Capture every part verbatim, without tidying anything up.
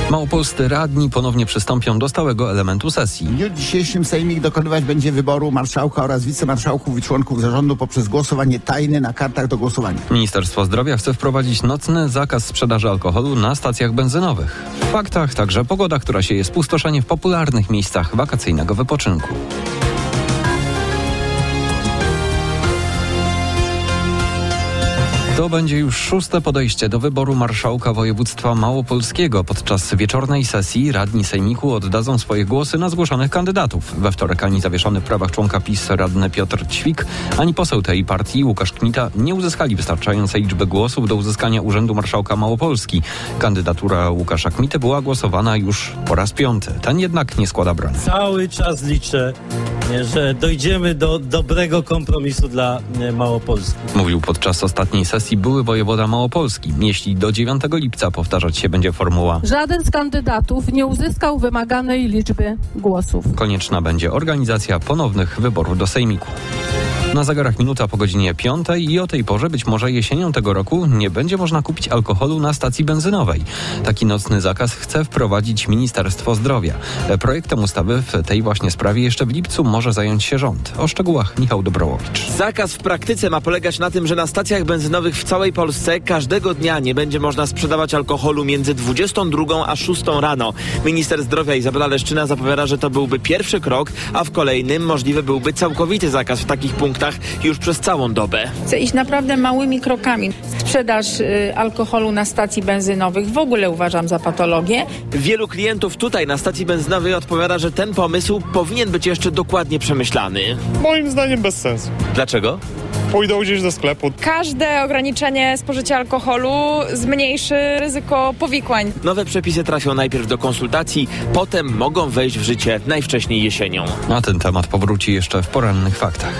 Małopolscy radni ponownie przystąpią do stałego elementu sesji. W dniu dzisiejszym Sejmik dokonywać będzie wyboru marszałka oraz wicemarszałków i członków zarządu poprzez głosowanie tajne na kartach do głosowania. Ministerstwo Zdrowia chce wprowadzić nocny zakaz sprzedaży alkoholu na stacjach benzynowych. W faktach także pogoda, która sieje spustoszenie w popularnych miejscach wakacyjnego wypoczynku. To będzie już szóste podejście do wyboru marszałka województwa małopolskiego. Podczas wieczornej sesji radni sejmiku oddadzą swoje głosy na zgłoszonych kandydatów. We wtorek ani zawieszony w prawach członka PiS radny Piotr Ćwik, ani poseł tej partii Łukasz Kmita nie uzyskali wystarczającej liczby głosów do uzyskania urzędu marszałka Małopolski. Kandydatura Łukasza Kmity była głosowana już po raz piąty. Ten jednak nie składa broni. Cały czas liczę, że dojdziemy do dobrego kompromisu dla Małopolski. Mówił podczas ostatniej sesji były wojewoda małopolski. Jeśli do dziewiątego lipca powtarzać się będzie formuła żaden z kandydatów nie uzyskał wymaganej liczby głosów, konieczna będzie organizacja ponownych wyborów do sejmiku. Na zegarach minuta po godzinie piątej i o tej porze, być może jesienią tego roku, nie będzie można kupić alkoholu na stacji benzynowej. Taki nocny zakaz chce wprowadzić Ministerstwo Zdrowia. Projektem ustawy w tej właśnie sprawie jeszcze w lipcu może zająć się rząd. O szczegółach Michał Dobrołowicz. Zakaz w praktyce ma polegać na tym, że na stacjach benzynowych w całej Polsce każdego dnia nie będzie można sprzedawać alkoholu między dwudziestą drugą a szóstą rano. Minister Zdrowia Izabela Leszczyna zapowiada, że to byłby pierwszy krok, a w kolejnym możliwy byłby całkowity zakaz w takich punktach już przez całą dobę. Chcę iść naprawdę małymi krokami. Sprzedaż y, alkoholu na stacji benzynowych w ogóle uważam za patologię. Wielu klientów tutaj na stacji benzynowej odpowiada, że ten pomysł powinien być jeszcze dokładnie przemyślany. Moim zdaniem bez sensu. Dlaczego? Pójdą gdzieś do sklepu. Każde ograniczenie spożycia alkoholu zmniejszy ryzyko powikłań. Nowe przepisy trafią najpierw do konsultacji, potem mogą wejść w życie najwcześniej jesienią. A ten temat powróci jeszcze w porannych faktach.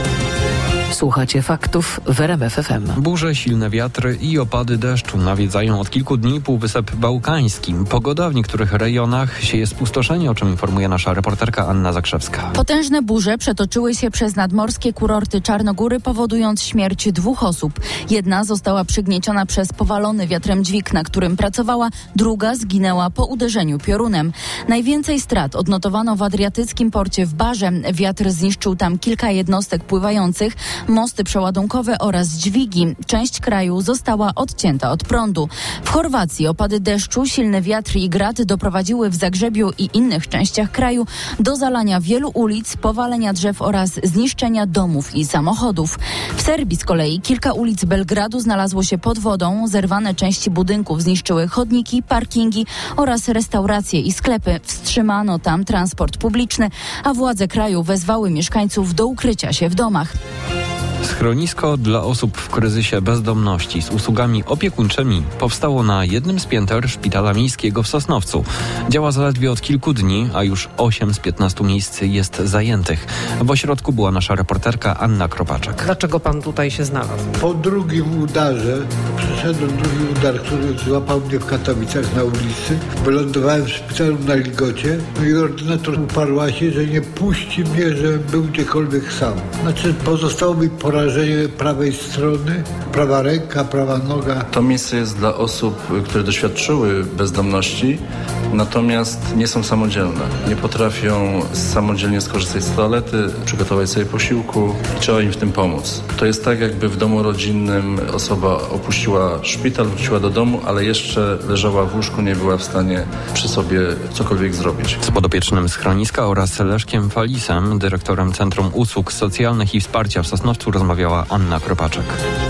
Słuchacie faktów w R M F F M. Burze, silne wiatry i opady deszczu nawiedzają od kilku dni Półwysep Bałkański. Pogoda w niektórych rejonach sieje spustoszenie, o czym informuje nasza reporterka Anna Zakrzewska. Potężne burze przetoczyły się przez nadmorskie kurorty Czarnogóry, powodując śmierć dwóch osób. Jedna została przygnieciona przez powalony wiatrem dźwig, na którym pracowała, druga zginęła po uderzeniu piorunem. Najwięcej strat odnotowano w adriatyckim porcie w Barze. Wiatr zniszczył tam kilka jednostek pływających, mosty przeładunkowe oraz dźwigi. Część kraju została odcięta od prądu. W Chorwacji opady deszczu, silny wiatr i grad doprowadziły w Zagrzebiu i innych częściach kraju do zalania wielu ulic, powalenia drzew oraz zniszczenia domów i samochodów. W Serbii z kolei kilka ulic Belgradu znalazło się pod wodą, zerwane części budynków zniszczyły chodniki, parkingi oraz restauracje i sklepy. Wstrzymano tam transport publiczny, a władze kraju wezwały mieszkańców do ukrycia się w domach. Schronisko dla osób w kryzysie bezdomności z usługami opiekuńczymi powstało na jednym z pięter szpitala miejskiego w Sosnowcu. Działa zaledwie od kilku dni, a już osiem z piętnastu miejsc jest zajętych. W ośrodku była nasza reporterka Anna Kropaczek. Dlaczego pan tutaj się znalazł? Po drugim udarze, przyszedłem drugi udar, który złapał mnie w Katowicach na ulicy. Wylądowałem w szpitalu na Ligocie, no i ordynator uparła się, że nie puści mnie, żebym był gdziekolwiek sam. Znaczy pozostało mi porażenie prawej strony, prawa ręka, prawa noga. To miejsce jest dla osób, które doświadczyły bezdomności, natomiast nie są samodzielne. Nie potrafią samodzielnie skorzystać z toalety, przygotować sobie posiłku i trzeba im w tym pomóc. To jest tak, jakby w domu rodzinnym osoba opuściła szpital, wróciła do domu, ale jeszcze leżała w łóżku, nie była w stanie przy sobie cokolwiek zrobić. Z podopiecznym schroniska oraz Leszkiem Falisem, dyrektorem Centrum Usług Socjalnych i Wsparcia w Sosnowcu, rozmawiała Anna Kropaczek.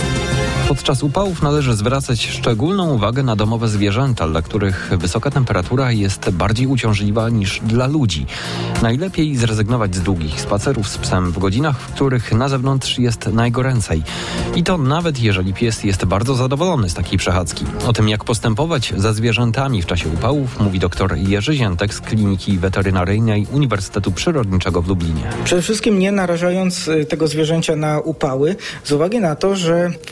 Podczas upałów należy zwracać szczególną uwagę na domowe zwierzęta, dla których wysoka temperatura jest bardziej uciążliwa niż dla ludzi. Najlepiej zrezygnować z długich spacerów z psem w godzinach, w których na zewnątrz jest najgoręcej. I to nawet jeżeli pies jest bardzo zadowolony z takiej przechadzki. O tym, jak postępować ze zwierzętami w czasie upałów, mówi dr Jerzy Ziętek z Kliniki Weterynaryjnej Uniwersytetu Przyrodniczego w Lublinie. Przede wszystkim nie narażając tego zwierzęcia na upały, z uwagi na to, że w odróżnieniu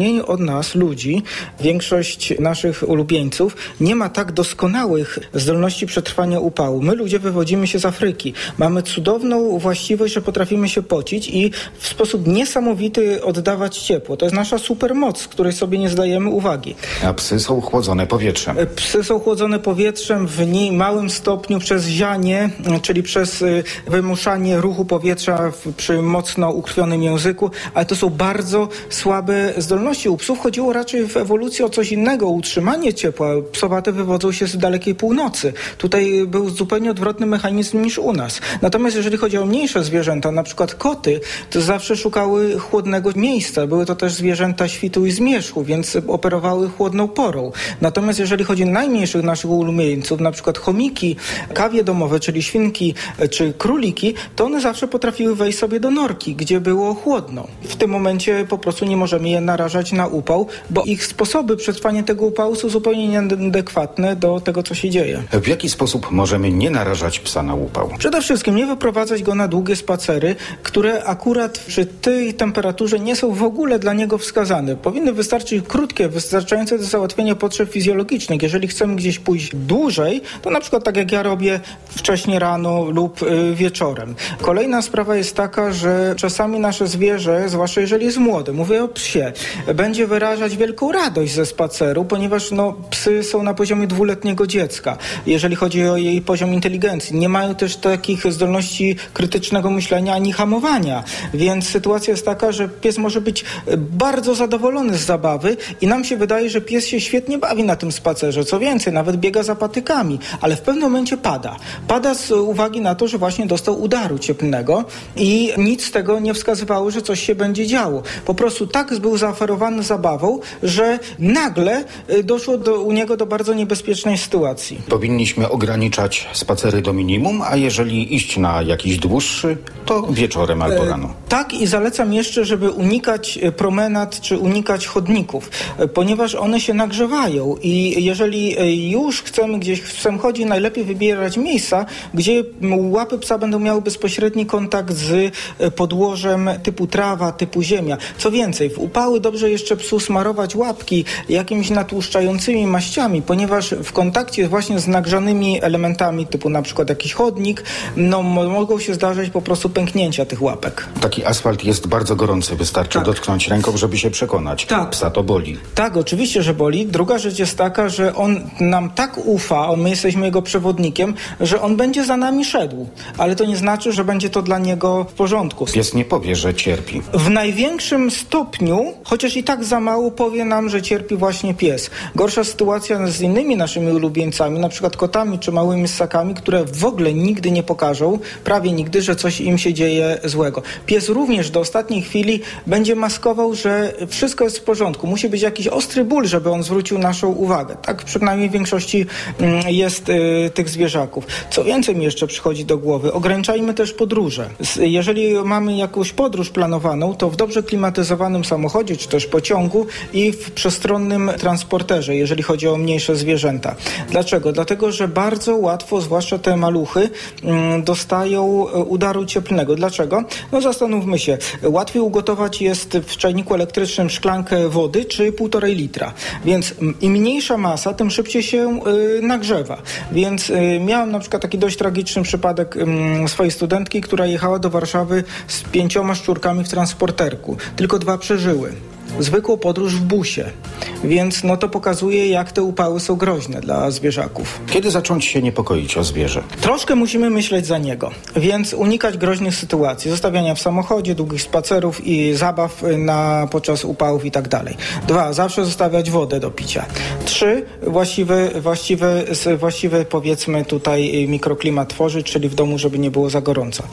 odróżnieniu od nas, ludzi, większość naszych ulubieńców nie ma tak doskonałych zdolności przetrwania upału. My, ludzie, wywodzimy się z Afryki. Mamy cudowną właściwość, że potrafimy się pocić i w sposób niesamowity oddawać ciepło. To jest nasza supermoc, z której sobie nie zdajemy uwagi. A psy są chłodzone powietrzem. Psy są chłodzone powietrzem w nie małym stopniu przez zianie, czyli przez wymuszanie ruchu powietrza w, przy mocno ukrwionym języku, ale to są bardzo słabe zdolności. U psów chodziło raczej w ewolucji o coś innego, o utrzymanie ciepła. Psowate wywodzą się z dalekiej północy. Tutaj był zupełnie odwrotny mechanizm niż u nas. Natomiast jeżeli chodzi o mniejsze zwierzęta, na przykład koty, to zawsze szukały chłodnego miejsca. Były to też zwierzęta świtu i zmierzchu, więc operowały chłodną porą. Natomiast jeżeli chodzi o najmniejszych naszych ulubieńców, na przykład chomiki, kawie domowe, czyli świnki czy króliki, to one zawsze potrafiły wejść sobie do norki, gdzie było chłodno. W tym momencie po prostu nie możemy je narażać na upał, bo ich sposoby przetrwania tego upału są zupełnie nieadekwatne do tego, co się dzieje. W jaki sposób możemy nie narażać psa na upał? Przede wszystkim nie wyprowadzać go na długie spacery, które akurat przy tej temperaturze nie są w ogóle dla niego wskazane. Powinny wystarczyć krótkie, wystarczające do załatwienia potrzeb fizjologicznych. Jeżeli chcemy gdzieś pójść dłużej, to na przykład tak jak ja robię wcześnie rano lub y, wieczorem. Kolejna sprawa jest taka, że czasami nasze zwierzę, zwłaszcza jeżeli jest młode, mówię o psie, będzie wyrażać wielką radość ze spaceru, ponieważ no, psy są na poziomie dwuletniego dziecka, jeżeli chodzi o jej poziom inteligencji. Nie mają też takich zdolności krytycznego myślenia ani hamowania, więc sytuacja jest taka, że pies może być bardzo zadowolony z zabawy i nam się wydaje, że pies się świetnie bawi na tym spacerze. Co więcej, nawet biega za patykami, ale w pewnym momencie pada. Pada z uwagi na to, że właśnie dostał udaru cieplnego i nic z tego nie wskazywało, że coś się będzie działo. Po prostu tak był zaoferowany zabawą, że nagle doszło do, u niego do bardzo niebezpiecznej sytuacji. Powinniśmy ograniczać spacery do minimum, a jeżeli iść na jakiś dłuższy, to wieczorem albo rano. E, tak i zalecam jeszcze, żeby unikać promenad czy unikać chodników, ponieważ one się nagrzewają i jeżeli już chcemy gdzieś psem chodzi, najlepiej wybierać miejsca, gdzie łapy psa będą miały bezpośredni kontakt z podłożem typu trawa, typu ziemia. Co więcej, w upały dobrze jeszcze psu smarować łapki jakimiś natłuszczającymi maściami, ponieważ w kontakcie właśnie z nagrzanymi elementami typu na przykład jakiś chodnik, no mogą się zdarzać po prostu pęknięcia tych łapek. Taki asfalt jest bardzo gorący, wystarczy tak. dotknąć ręką, żeby się przekonać. Tak. Psa to boli. Tak, oczywiście, że boli. Druga rzecz jest taka, że on nam tak ufa, my jesteśmy jego przewodnikiem, że on będzie za nami szedł. Ale to nie znaczy, że będzie to dla niego w porządku. Pies nie powie, że cierpi. W największym stopniu, chociaż i tak za mało, powie nam, że cierpi właśnie pies. Gorsza sytuacja z innymi naszymi ulubieńcami, na przykład kotami czy małymi ssakami, które w ogóle nigdy nie pokażą, prawie nigdy, że coś im się dzieje złego. Pies również do ostatniej chwili będzie maskował, że wszystko jest w porządku. Musi być jakiś ostry ból, żeby on zwrócił naszą uwagę. Tak przynajmniej w większości jest y, tych zwierzaków. Co więcej mi jeszcze przychodzi do głowy, ograniczajmy też podróże. Jeżeli mamy jakąś podróż planowaną, to w dobrze klimatyzowanym samochodzie, czy też pociągu i w przestronnym transporterze, jeżeli chodzi o mniejsze zwierzęta. Dlaczego? Dlatego, że bardzo łatwo, zwłaszcza te maluchy, mm, dostają udaru cieplnego. Dlaczego? No zastanówmy się. Łatwiej ugotować jest w czajniku elektrycznym szklankę wody, czy półtorej litra. Więc im mniejsza masa, tym szybciej się y, nagrzewa. Więc y, miałem na przykład taki dość tragiczny przypadek y, swojej studentki, która jechała do Warszawy z pięcioma szczurkami w transporterku. Tylko dwa przeżyły. Zwykłą podróż w busie. Więc no to pokazuje, jak te upały są groźne dla zwierzaków. Kiedy zacząć się niepokoić o zwierzę? Troszkę musimy myśleć za niego, więc unikać groźnych sytuacji, zostawiania w samochodzie, długich spacerów i zabaw na, podczas upałów i tak dalej. Dwa, zawsze zostawiać wodę do picia. Trzy, właściwy, właściwy, właściwy powiedzmy tutaj mikroklimat tworzyć, czyli w domu, żeby nie było za gorąco.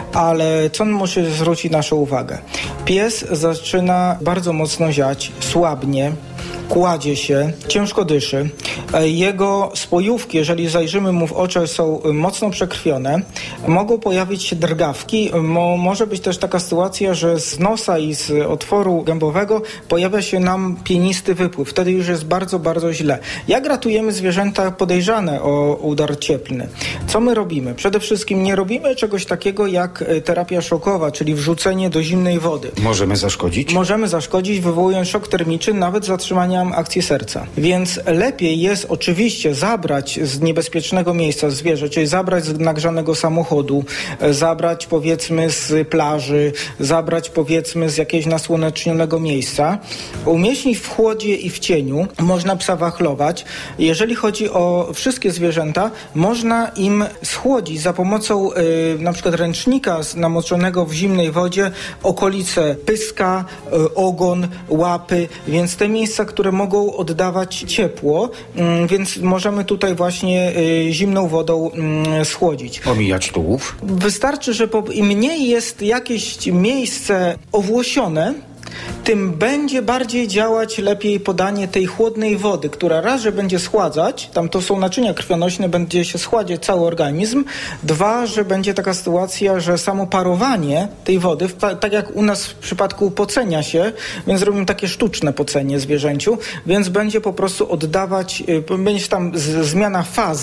Ale co musi zwrócić naszą uwagę? Pies zaczyna bardzo mocno ziać, słabnie, kładzie się, ciężko dyszy. Jego spojówki, jeżeli zajrzymy mu w oczy, są mocno przekrwione. Mogą pojawić się drgawki. Mo, może być też taka sytuacja, że z nosa i z otworu gębowego pojawia się nam pienisty wypływ. Wtedy już jest bardzo, bardzo źle. Jak ratujemy zwierzęta podejrzane o udar cieplny? Co my robimy? Przede wszystkim nie robimy czegoś takiego jak terapia szokowa, czyli wrzucenie do zimnej wody. Możemy zaszkodzić? Możemy zaszkodzić, wywołując szok termiczny, nawet zatrzymaniem akcji serca. Więc lepiej jest oczywiście zabrać z niebezpiecznego miejsca zwierzę, czyli zabrać z nagrzanego samochodu, zabrać powiedzmy z plaży, zabrać powiedzmy z jakiegoś nasłonecznionego miejsca, umieścić w chłodzie i w cieniu. Można psa wachlować. Jeżeli chodzi o wszystkie zwierzęta, można im schłodzić za pomocą y, na przykład ręcznika namoczonego w zimnej wodzie okolice pyska, y, ogon, łapy, więc te miejsca, które mogą oddawać ciepło, y, więc możemy tutaj właśnie y, zimną wodą y, schłodzić. Omijać tułów? Wystarczy, że po, im mniej jest jakieś miejsce owłosione, tym będzie bardziej działać lepiej podanie tej chłodnej wody, która raz, że będzie schładzać, tam to są naczynia krwionośne, będzie się schładzić cały organizm, dwa, że będzie taka sytuacja, że samo parowanie tej wody, tak jak u nas w przypadku pocenia się, więc robimy takie sztuczne pocenie zwierzęciu, więc będzie po prostu oddawać, będzie tam z, zmiana faz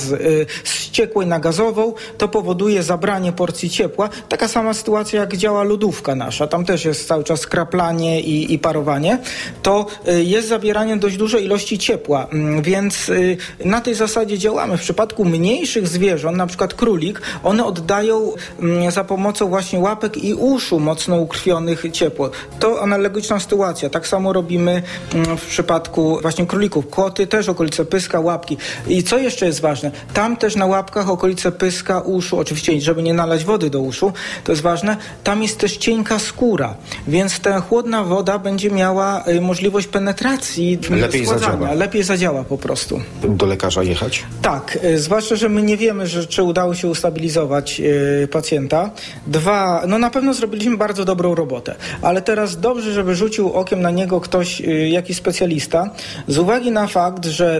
z ciekłej na gazową, to powoduje zabranie porcji ciepła. Taka sama sytuacja, jak działa lodówka nasza, tam też jest cały czas kraplanie i, i parowanie, to jest zabieranie dość dużej ilości ciepła, więc na tej zasadzie działamy. W przypadku mniejszych zwierząt, na przykład królik, one oddają za pomocą właśnie łapek i uszu mocno ukrwionych ciepło. To analogiczna sytuacja. Tak samo robimy w przypadku właśnie królików. Koty też okolice pyska, łapki. I co jeszcze jest ważne? Tam też na łapkach okolice pyska, uszu, oczywiście żeby nie nalać wody do uszu, to jest ważne, tam jest też cienka skóra, więc ta chłodna woda będzie miała y, możliwość penetracji. Lepiej zadziała. Lepiej zadziała po prostu. Do lekarza jechać? Tak, y, zwłaszcza, że my nie wiemy, że, czy udało się ustabilizować y, pacjenta. Dwa, no na pewno zrobiliśmy bardzo dobrą robotę, ale teraz dobrze, żeby rzucił okiem na niego ktoś, y, jakiś specjalista, z uwagi na fakt, że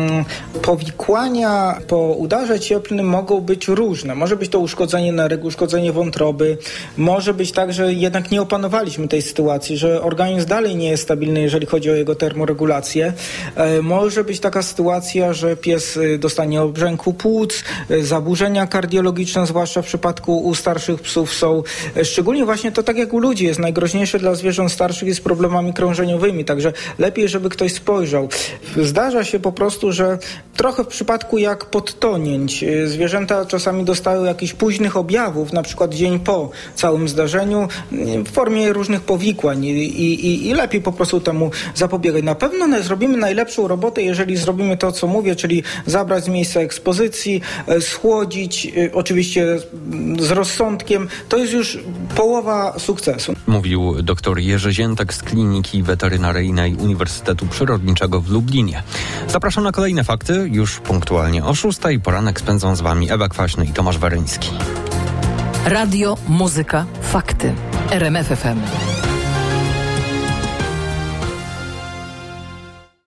y, powikłania po udarze cieplnym mogą być różne. Może być to uszkodzenie nerek, uszkodzenie wątroby, może być tak, że jednak nie opanowaliśmy tej sytuacji, że organizm dalej nie jest stabilny, jeżeli chodzi o jego termoregulację. E, może być taka sytuacja, że pies dostanie obrzęku płuc, e, zaburzenia kardiologiczne, zwłaszcza w przypadku u starszych psów są. E, szczególnie właśnie to tak jak u ludzi jest najgroźniejsze dla zwierząt starszych jest problemami krążeniowymi, także lepiej, żeby ktoś spojrzał. Zdarza się po prostu, że trochę w przypadku jak podtonięć. E, zwierzęta czasami dostają jakichś późnych objawów, na przykład dzień po całym zdarzeniu, w formie różnych powikłań. I, i, i lepiej po prostu temu zapobiegać. Na pewno na, zrobimy najlepszą robotę, jeżeli zrobimy to, co mówię, czyli zabrać z miejsca ekspozycji, e, schłodzić, e, oczywiście z rozsądkiem. To jest już połowa sukcesu. Mówił dr Jerzy Ziętek z Kliniki Weterynaryjnej Uniwersytetu Przyrodniczego w Lublinie. Zapraszam na kolejne fakty już punktualnie o szóstej. Poranek spędzą z wami Ewa Kwaśny i Tomasz Weryński. Radio, muzyka, fakty. R M F F M.